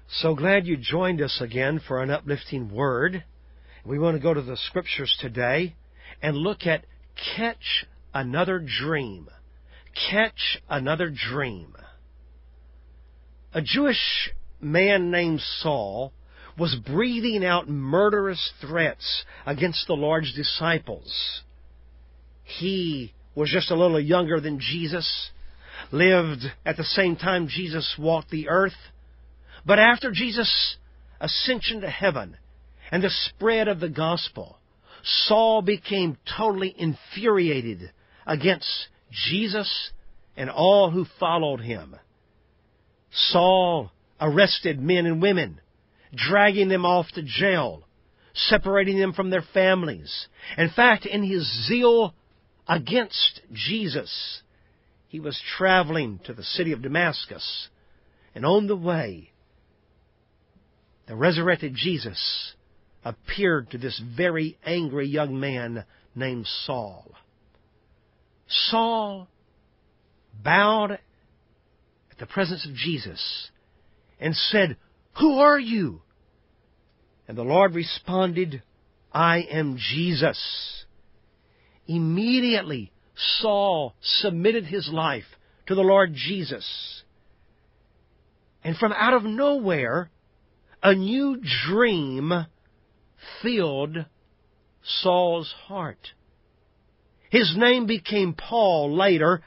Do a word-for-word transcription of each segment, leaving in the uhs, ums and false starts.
So glad you joined us again for an uplifting word. We want to go to the Scriptures today and look at Catch Another Dream. Catch Another Dream. A Jewish man named Saul was breathing out murderous threats against the Lord's disciples. He was just a little younger than Jesus, lived at the same time Jesus walked the earth. But after Jesus' ascension to heaven and the spread of the gospel, Saul became totally infuriated against Jesus and all who followed him. Saul arrested men and women, dragging them off to jail, separating them from their families. In fact, in his zeal against Jesus, he was traveling to the city of Damascus, and on the way, the resurrected Jesus appeared to this very angry young man named Saul. Saul bowed at the presence of Jesus and said, "Who are you?" And the Lord responded, "I am Jesus." Immediately, Saul submitted his life to the Lord Jesus. And from out of nowhere, a new dream filled Saul's heart. His name became Paul later,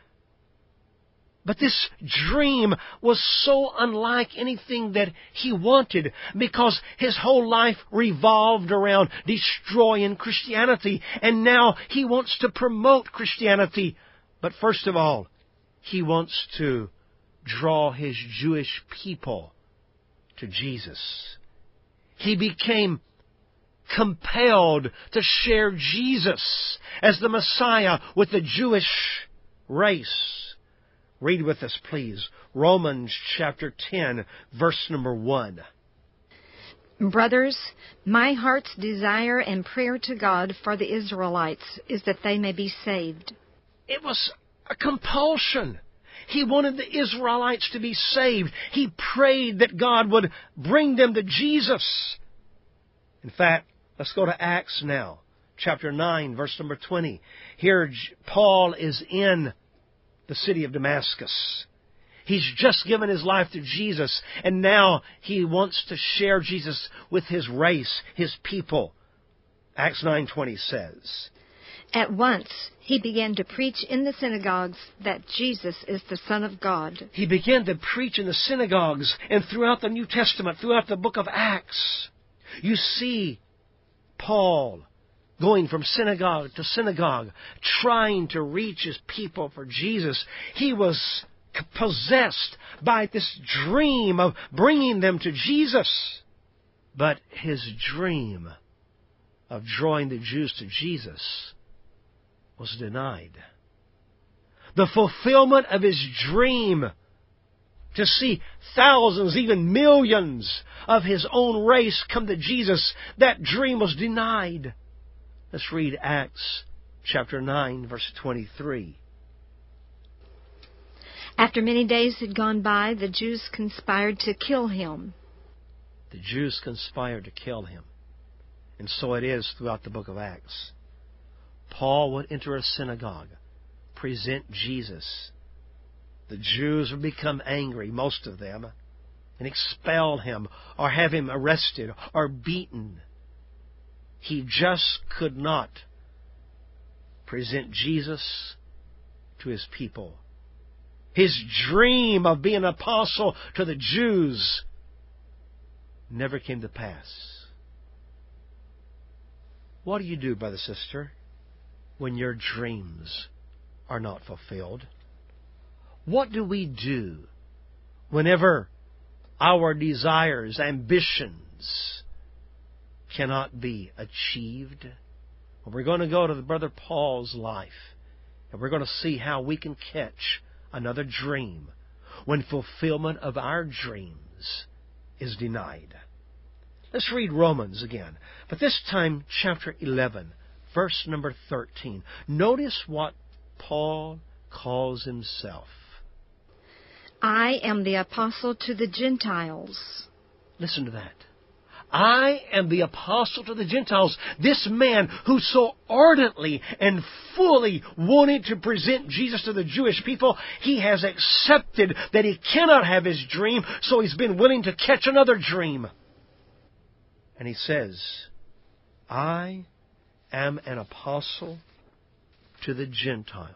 but this dream was so unlike anything that he wanted because his whole life revolved around destroying Christianity, and now he wants to promote Christianity. But first of all, he wants to draw his Jewish people to Jesus. He became compelled to share Jesus as the Messiah with the Jewish race. Read with us, please, Romans chapter ten, verse number one. Brothers, my heart's desire and prayer to God for the Israelites is that they may be saved. It was a compulsion. He wanted the Israelites to be saved. He prayed that God would bring them to Jesus. In fact, let's go to Acts now, chapter nine, verse number twenty. Here, Paul is in the city of Damascus. He's just given his life to Jesus, and now he wants to share Jesus with his race, his people. Acts nine twenty says, At once he began to preach in the synagogues that Jesus is the Son of God. He began to preach in the synagogues and throughout the New Testament, throughout the book of Acts. You see Paul going from synagogue to synagogue, trying to reach his people for Jesus. He was possessed by this dream of bringing them to Jesus. But his dream of drawing the Jews to Jesus was denied. The fulfillment of his dream to see thousands, even millions of his own race come to Jesus, that dream was denied. Let's read Acts chapter nine, verse twenty-three. After many days had gone by, the Jews conspired to kill him. The Jews conspired to kill him. And so it is throughout the book of Acts. Paul would enter a synagogue, present Jesus. The Jews would become angry, most of them, and expel him or have him arrested or beaten. He just could not present Jesus to his people. His dream of being an apostle to the Jews never came to pass. What do you do, brother, sister, when your dreams are not fulfilled? What do we do whenever our desires, ambitions cannot be achieved? Well, we're going to go to the Brother Paul's life, and we're going to see how we can catch another dream when fulfillment of our dreams is denied. Let's read Romans again, but this time chapter eleven, verse number thirteen. Notice what Paul calls himself. I am the apostle to the Gentiles. Listen to that. I am the apostle to the Gentiles. This man who so ardently and fully wanted to present Jesus to the Jewish people, he has accepted that he cannot have his dream, so he's been willing to catch another dream. And he says, I am an apostle to the Gentiles.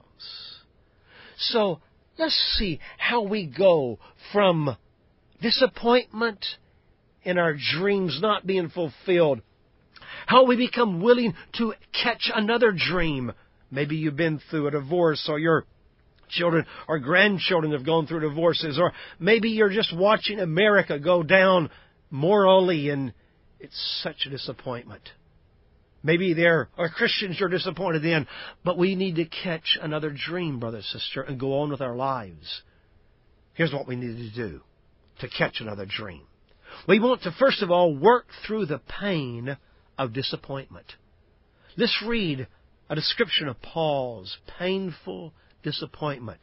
So let's see how we go from disappointment in our dreams not being fulfilled, how we become willing to catch another dream. Maybe you've been through a divorce, or your children or grandchildren have gone through divorces, or maybe you're just watching America go down morally and it's such a disappointment. Maybe there are Christians you're disappointed in, but we need to catch another dream, brother, sister, and go on with our lives. Here's what we need to do to catch another dream. We want to, first of all, work through the pain of disappointment. Let's read a description of Paul's painful disappointment.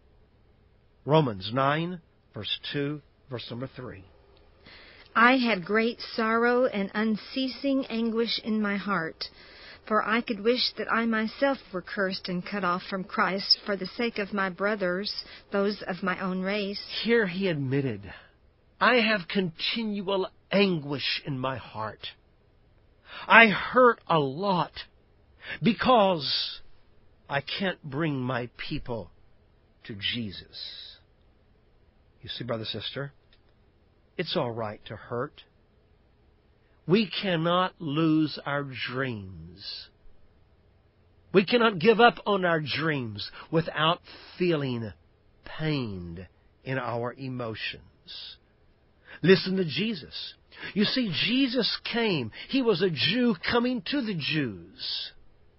Romans nine, verse two, verse number three. I had great sorrow and unceasing anguish in my heart, for I could wish that I myself were cursed and cut off from Christ for the sake of my brothers, those of my own race. Here he admitted, I have continual anguish in my heart. I hurt a lot because I can't bring my people to Jesus. You see, brother, sister, it's all right to hurt. We cannot lose our dreams. We cannot give up on our dreams without feeling pained in our emotions. Listen to Jesus. You see, Jesus came. He was a Jew coming to the Jews.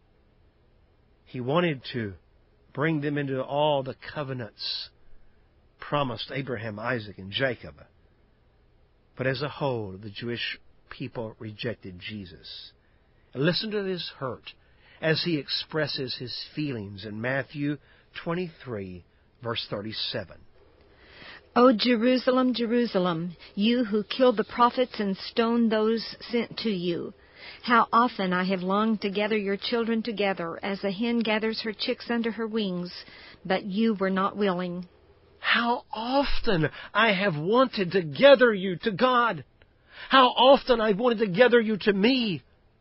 He wanted to bring them into all the covenants promised Abraham, Isaac, and Jacob. But as a whole, the Jewish people rejected Jesus. And listen to his hurt as he expresses his feelings in Matthew twenty-three, verse thirty-seven. O Jerusalem, Jerusalem, you who kill the prophets and stone those sent to you, how often I have longed to gather your children together as a hen gathers her chicks under her wings, but you were not willing. How often I have wanted to gather you to God. How often I've wanted to gather you to me,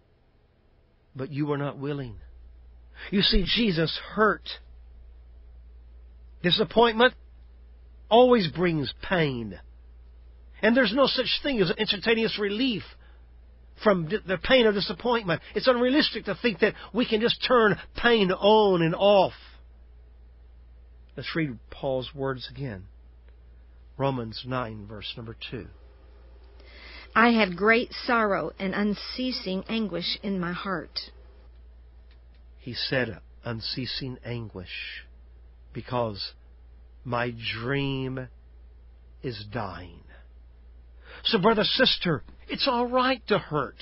but you were not willing. You see, Jesus hurt. Disappointment always brings pain. And there's no such thing as an instantaneous relief from the pain of disappointment. It's unrealistic to think that we can just turn pain on and off. Let's read Paul's words again. Romans nine, verse number two. I had great sorrow and unceasing anguish in my heart. He said unceasing anguish because my dream is dying. So, brother, sister, it's all right to hurt.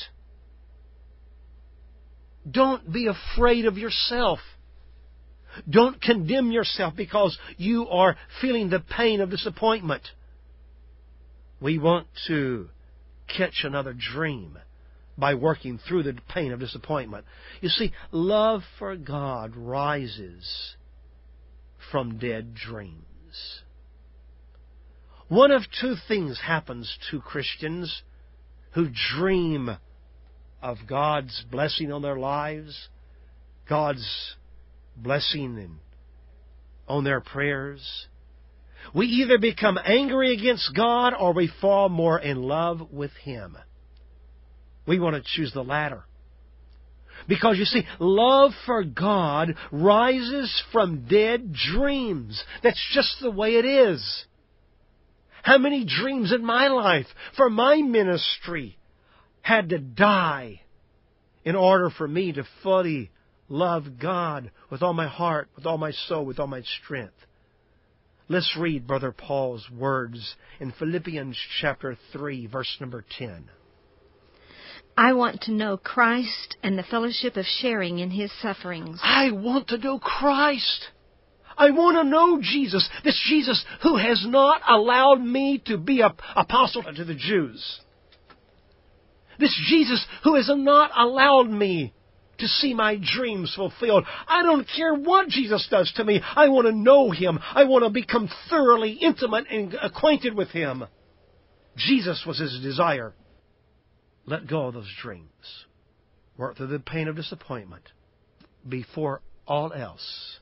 Don't be afraid of yourself. Don't condemn yourself because you are feeling the pain of disappointment. We want to catch another dream by working through the pain of disappointment. You see, love for God rises from dead dreams. One of two things happens to Christians who dream of God's blessing on their lives, God's blessing and on their prayers. We either become angry against God or we fall more in love with Him. We want to choose the latter. Because you see, love for God rises from dead dreams. That's just the way it is. How many dreams in my life for my ministry had to die in order for me to fully love God with all my heart, with all my soul, with all my strength? Let's read Brother Paul's words in Philippians chapter three, verse number ten. I want to know Christ and the fellowship of sharing in His sufferings. I want to know Christ. I want to know Jesus. This Jesus who has not allowed me to be an apostle to the Jews. This Jesus who has not allowed me to see my dreams fulfilled. I don't care what Jesus does to me. I want to know Him. I want to become thoroughly intimate and acquainted with Him. Jesus was His desire. Let go of those dreams. Work through the pain of disappointment. Before all else,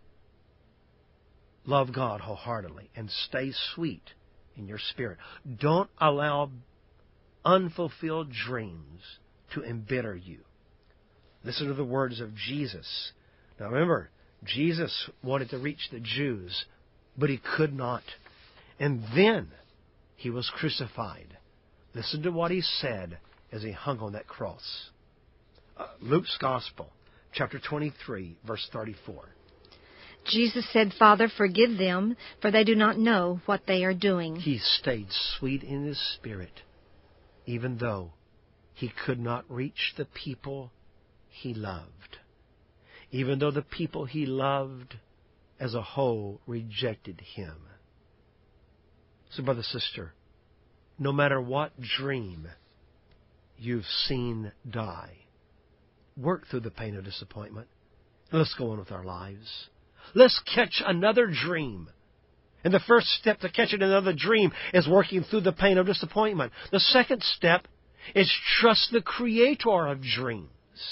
love God wholeheartedly and stay sweet in your spirit. Don't allow unfulfilled dreams to embitter you. Listen to the words of Jesus. Now remember, Jesus wanted to reach the Jews, but He could not. And then He was crucified. Listen to what He said as He hung on that cross. Uh, Luke's Gospel, chapter twenty-three, verse thirty-four. Jesus said, Father, forgive them, for they do not know what they are doing. He stayed sweet in His spirit, even though He could not reach the people He loved. Even though the people He loved as a whole rejected Him. So, brother, sister, no matter what dream you've seen die, work through the pain of disappointment. Let's go on with our lives. Let's catch another dream. And the first step to catching another dream is working through the pain of disappointment. The second step is trust the Creator of dreams.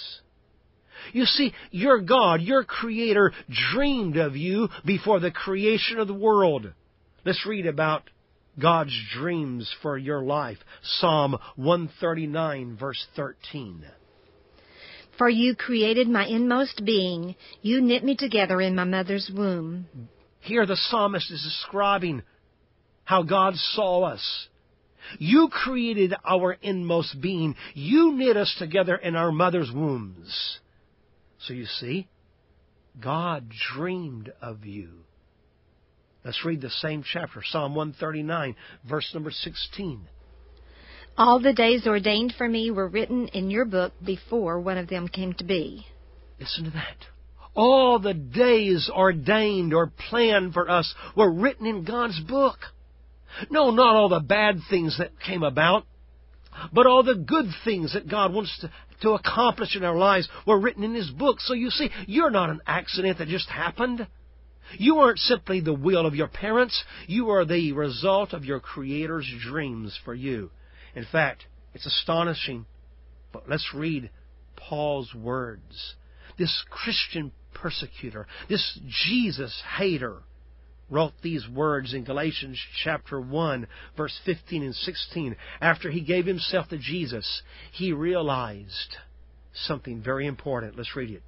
You see, your God, your Creator, dreamed of you before the creation of the world. Let's read about God's dreams for your life. Psalm one thirty-nine, verse thirteen. For you created my inmost being. You knit me together in my mother's womb. Here the psalmist is describing how God saw us. You created our inmost being. You knit us together in our mother's wombs. So you see, God dreamed of you. Let's read the same chapter, Psalm one thirty-nine, verse number sixteen. All the days ordained for me were written in your book before one of them came to be. Listen to that. All the days ordained or planned for us were written in God's book. No, not all the bad things that came about, but all the good things that God wants to, to accomplish in our lives were written in His book. So you see, you're not an accident that just happened. You aren't simply the will of your parents. You are the result of your Creator's dreams for you. In fact, it's astonishing, but let's read Paul's words. This Christian persecutor, this Jesus hater, wrote these words in Galatians chapter one, verse fifteen and sixteen. After he gave himself to Jesus, he realized something very important. Let's read it.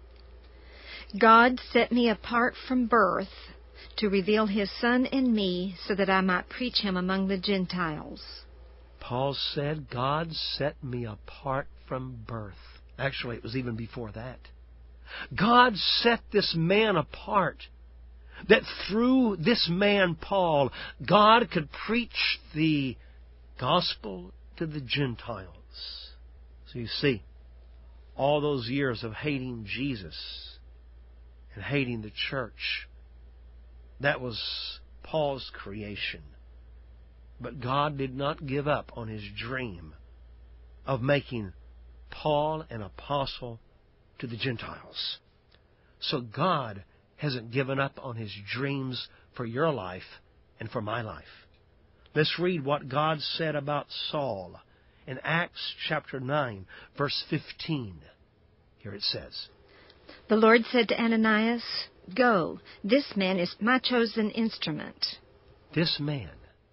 God set me apart from birth to reveal His Son in me so that I might preach Him among the Gentiles. Paul said, God set me apart from birth. Actually, it was even before that. God set this man apart, that through this man, Paul, God could preach the gospel to the Gentiles. So you see, all those years of hating Jesus and hating the church, that was Paul's creation. But God did not give up on His dream of making Paul an apostle to the Gentiles. So God hasn't given up on His dreams for your life and for my life. Let's read what God said about Saul in Acts chapter nine, verse fifteen. Here it says, The Lord said to Ananias, Go, this man is my chosen instrument. This man.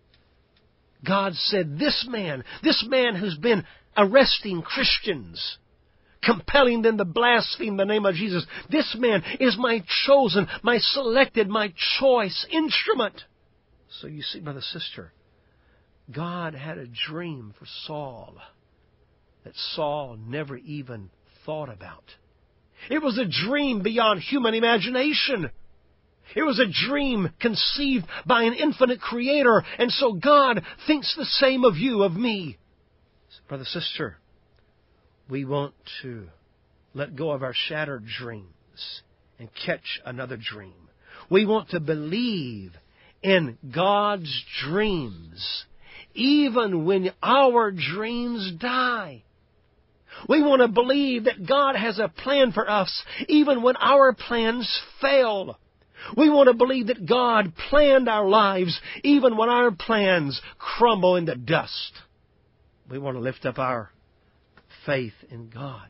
God said, this man, this man who's been arresting Christians, compelling them to blaspheme the name of Jesus, this man is my chosen, my selected, my choice instrument. So you see, brother, sister, God had a dream for Saul that Saul never even thought about. It was a dream beyond human imagination. It was a dream conceived by an infinite Creator, and so God thinks the same of you, of me. So, brother, sister, we want to let go of our shattered dreams and catch another dream. We want to believe in God's dreams, even when our dreams die. We want to believe that God has a plan for us, even when our plans fail. We want to believe that God planned our lives, even when our plans crumble into dust. We want to lift up our faith in God.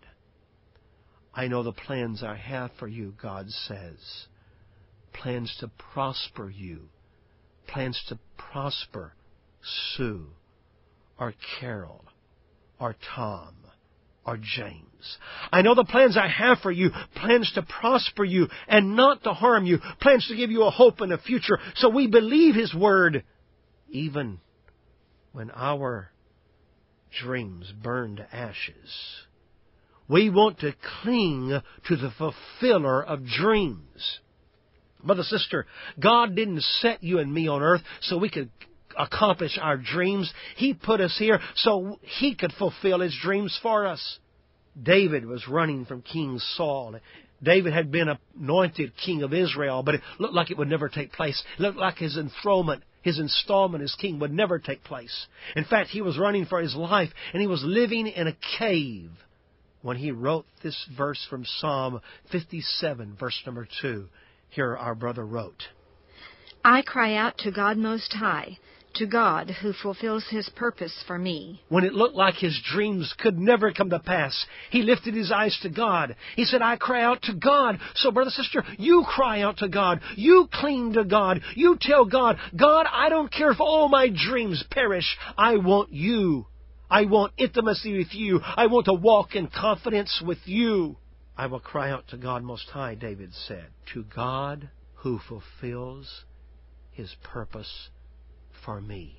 I know the plans I have for you, God says. Plans to prosper you. Plans to prosper Sue, or Carol, or Tom, or James. I know the plans I have for you, plans to prosper you and not to harm you, plans to give you a hope and a future. So we believe His Word, even when our dreams burn to ashes. We want to cling to the fulfiller of dreams. Brother, sister, God didn't set you and me on earth so we could accomplish our dreams. He put us here so He could fulfill His dreams for us. David was running from King Saul. David had been anointed king of Israel, but it looked like it would never take place. It looked like his enthronement, his installment as king would never take place. In fact, he was running for his life, and he was living in a cave when he wrote this verse from Psalm fifty-seven, verse number two. Here our brother wrote, I cry out to God Most High, to God who fulfills His purpose for me. When it looked like his dreams could never come to pass, he lifted his eyes to God. He said, I cry out to God. So, brother, sister, you cry out to God. You cling to God. You tell God, God, I don't care if all my dreams perish. I want you. I want intimacy with you. I want to walk in confidence with you. I will cry out to God Most High, David said, to God who fulfills His purpose for me.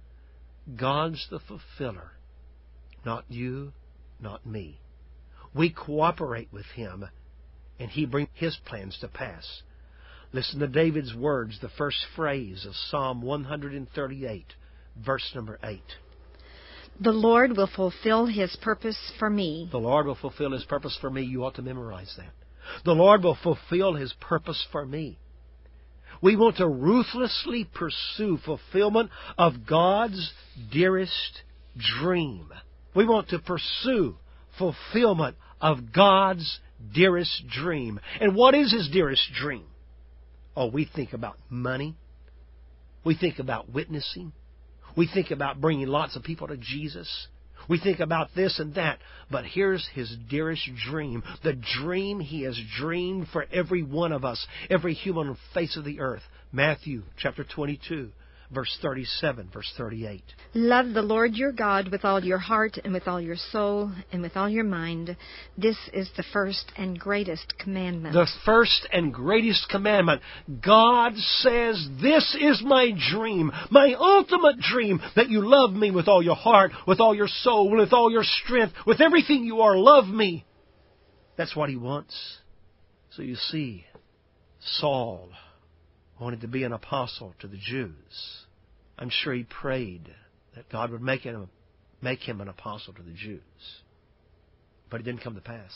God's the fulfiller, not you, not me. We cooperate with Him, and He brings His plans to pass. Listen to David's words, the first phrase of Psalm one thirty-eight, verse number eight. The Lord will fulfill His purpose for me. The Lord will fulfill His purpose for me. You ought to memorize that. The Lord will fulfill His purpose for me. We want to ruthlessly pursue fulfillment of God's dearest dream. We want to pursue fulfillment of God's dearest dream. And what is His dearest dream? Oh, we think about money. We think about witnessing. We think about bringing lots of people to Jesus. We think about this and that. But here's His dearest dream. The dream He has dreamed for every one of us. Every human on the face of the earth. Matthew chapter twenty-two, verse thirty-seven, verse thirty-eight. Love the Lord your God with all your heart and with all your soul and with all your mind. This is the first and greatest commandment. The first and greatest commandment. God says, this is my dream, my ultimate dream, that you love me with all your heart, with all your soul, with all your strength, with everything you are. Love me. That's what He wants. So you see, Saul wanted to be an apostle to the Jews. I'm sure he prayed that God would make him, make him an apostle to the Jews. But it didn't come to pass.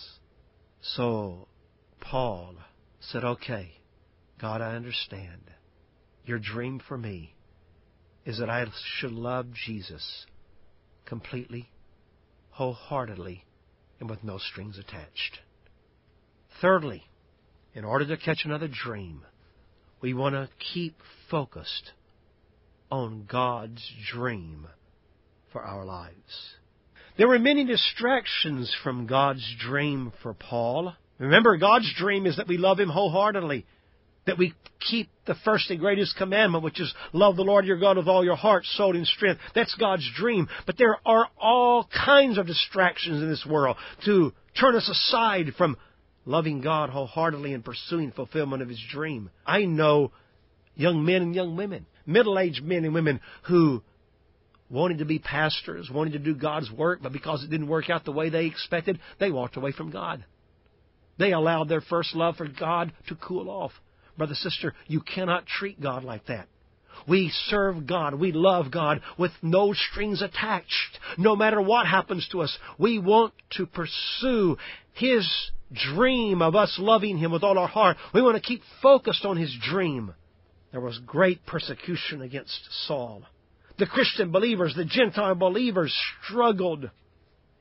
So Paul said, okay, God, I understand. Your dream for me is that I should love Jesus completely, wholeheartedly, and with no strings attached. Thirdly, in order to catch another dream, we want to keep focused on God's dream for our lives. There were many distractions from God's dream for Paul. Remember, God's dream is that we love Him wholeheartedly, that we keep the first and greatest commandment, which is love the Lord your God with all your heart, soul, and strength. That's God's dream. But there are all kinds of distractions in this world to turn us aside from loving God wholeheartedly and pursuing fulfillment of His dream. I know young men and young women, middle-aged men and women who wanted to be pastors, wanted to do God's work, but because it didn't work out the way they expected, they walked away from God. They allowed their first love for God to cool off. Brother, sister, you cannot treat God like that. We serve God. We love God with no strings attached. No matter what happens to us, we want to pursue His dream of us loving Him with all our heart. We want to keep focused on His dream. There was great persecution against Saul. The Christian believers, the Gentile believers struggled.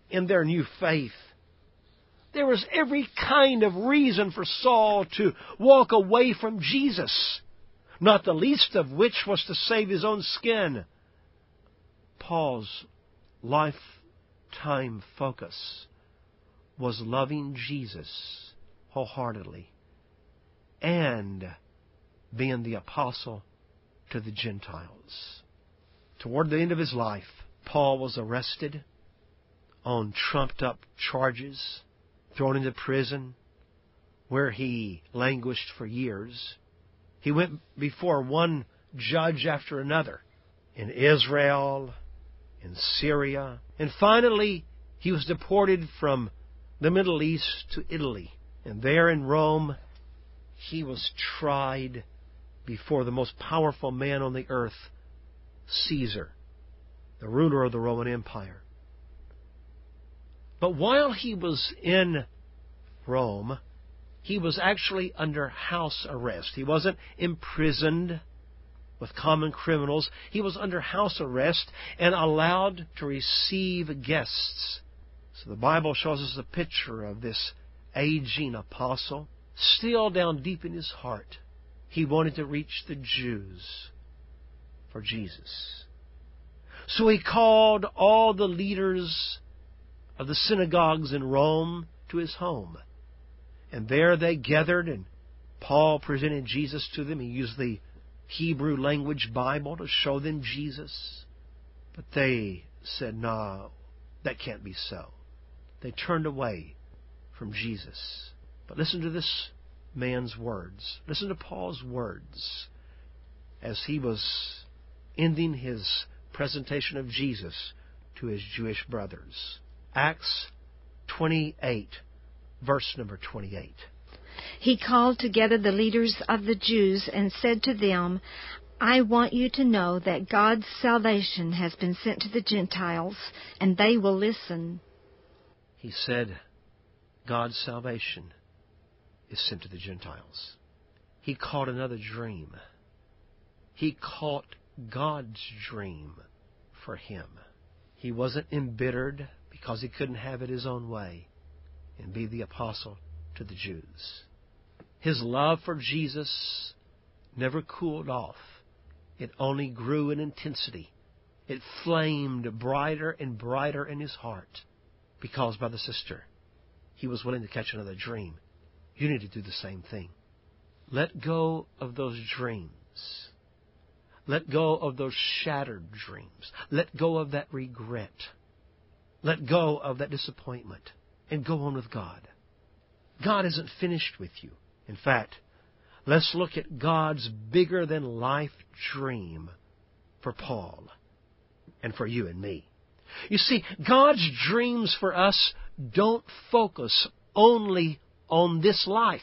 in their new faith. There was every kind of reason for Saul to walk away from Jesus, not the least of which was to save his own skin. Paul's lifetime focus was loving Jesus wholeheartedly and being the apostle to the Gentiles. Toward the end of his life, Paul was arrested on trumped-up charges, thrown into prison, where he languished for years. He went before one judge after another in Israel, in Syria, and finally he was deported from the Middle East to Italy. And there in Rome, he was tried before the most powerful man on the earth, Caesar, the ruler of the Roman Empire. But while he was in Rome, he was actually under house arrest. He wasn't imprisoned with common criminals. He was under house arrest and allowed to receive guests. So the Bible shows us a picture of this aging apostle. Still down deep in his heart, he wanted to reach the Jews for Jesus. So he called all the leaders of the synagogues in Rome to his home. And there they gathered, and Paul presented Jesus to them. He used the Hebrew language Bible to show them Jesus. But they said, no, that can't be so. They turned away from Jesus. But listen to this man's words. Listen to Paul's words as he was ending his presentation of Jesus to his Jewish brothers. Acts twenty-eight, verse number twenty-eight. He called together the leaders of the Jews and said to them, I want you to know that God's salvation has been sent to the Gentiles, and they will listen. He said, God's salvation is sent to the Gentiles. He caught another dream. He caught God's dream for him. He wasn't embittered because he couldn't have it his own way and be the apostle to the Jews. His love for Jesus never cooled off. It only grew in intensity. It flamed brighter and brighter in his heart because, brother, sister, he was willing to catch another dream. You need to do the same thing. Let go of those dreams. Let go of those shattered dreams. Let go of that regret. Let go of that disappointment and go on with God. God isn't finished with you. In fact, let's look at God's bigger-than-life dream for Paul and for you and me. You see, God's dreams for us don't focus only on this life.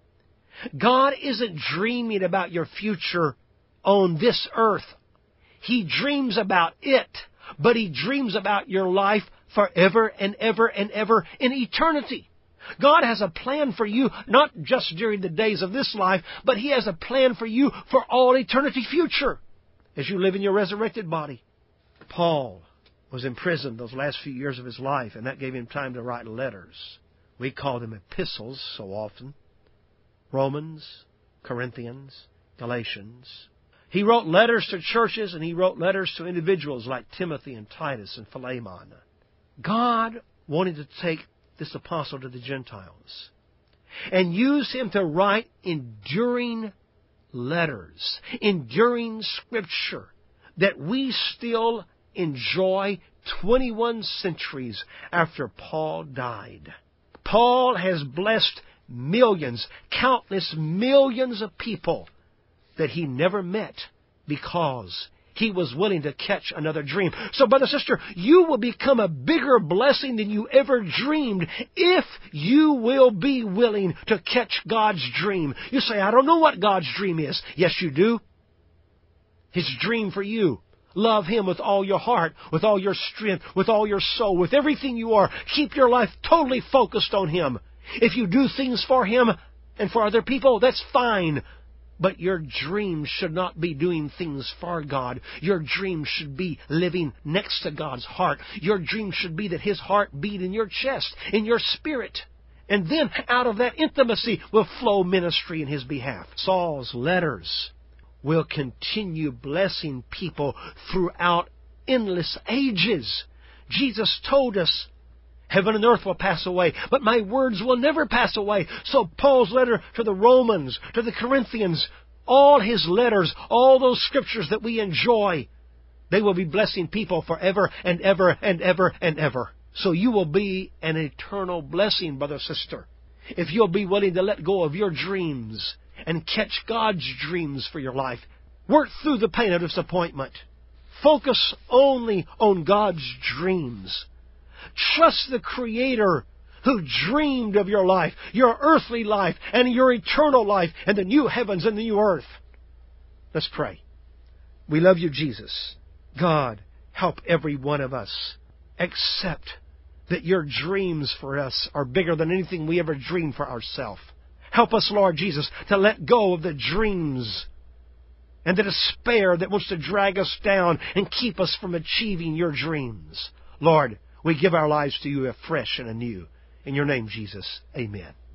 God isn't dreaming about your future on this earth. He dreams about it, but He dreams about your life forever and ever and ever in eternity. God has a plan for you, not just during the days of this life, but He has a plan for you for all eternity future as you live in your resurrected body. Paul was in prison those last few years of his life, and that gave him time to write letters. We call them epistles so often. Romans, Corinthians, Galatians. He wrote letters to churches, and he wrote letters to individuals like Timothy and Titus and Philemon. God wanted to take this apostle to the Gentiles and use him to write enduring letters, enduring Scripture that we still enjoy twenty-one centuries after Paul died. Paul has blessed millions, countless millions of people that he never met because he was willing to catch another dream. So, brother, sister, you will become a bigger blessing than you ever dreamed if you will be willing to catch God's dream. You say, I don't know what God's dream is. Yes, you do. His dream for you. Love Him with all your heart, with all your strength, with all your soul, with everything you are. Keep your life totally focused on Him. If you do things for Him and for other people, that's fine. But your dreams should not be doing things for God. Your dreams should be living next to God's heart. Your dreams should be that His heart beat in your chest, in your spirit. And then out of that intimacy will flow ministry in His behalf. Saul's letters will continue blessing people throughout endless ages. Jesus told us, heaven and earth will pass away, but my words will never pass away. So Paul's letter to the Romans, to the Corinthians, all his letters, all those scriptures that we enjoy, they will be blessing people forever and ever and ever and ever. So you will be an eternal blessing, brother, sister, if you'll be willing to let go of your dreams and catch God's dreams for your life. Work through the pain of disappointment. Focus only on God's dreams. Trust the Creator who dreamed of your life, your earthly life, and your eternal life, and the new heavens and the new earth. Let's pray. We love you, Jesus. God, help every one of us accept that your dreams for us are bigger than anything we ever dreamed for ourselves. Help us, Lord Jesus, to let go of the dreams and the despair that wants to drag us down and keep us from achieving your dreams. Lord, we give our lives to you afresh and anew. In your name, Jesus, amen.